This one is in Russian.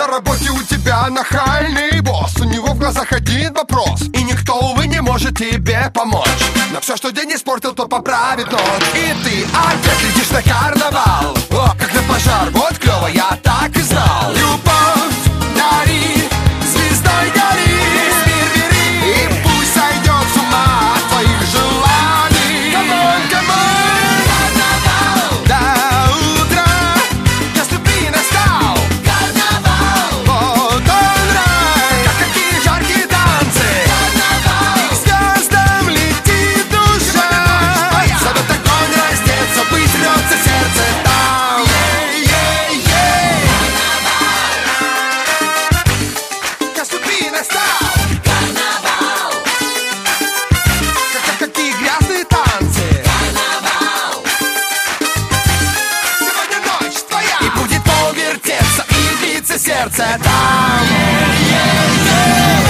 На работе у тебя нахальный босс, у него в глазах один вопрос, и никто, увы, не может тебе помочь. Но все, что день испортил, то поправит ночь. И ты опять летишь на карнавал, о, как на пожар, вот клево, я так и знал. Любовь дари, звездой гори, мир бери, и пусть сойдет с ума от твоих желаний. Камон, камон, карнавал, до утра, час любви настал. Карнавал, вот он рай, как какие жаркие танцы. Карнавал, и к звездам летит душа, зовет огонь раздеться, быть рвется сердце там. Час любви настал. Карнавал, как какие грязные танцы. Карнавал, сегодня ночь твоя, и будет повертеться, и биться сердце там.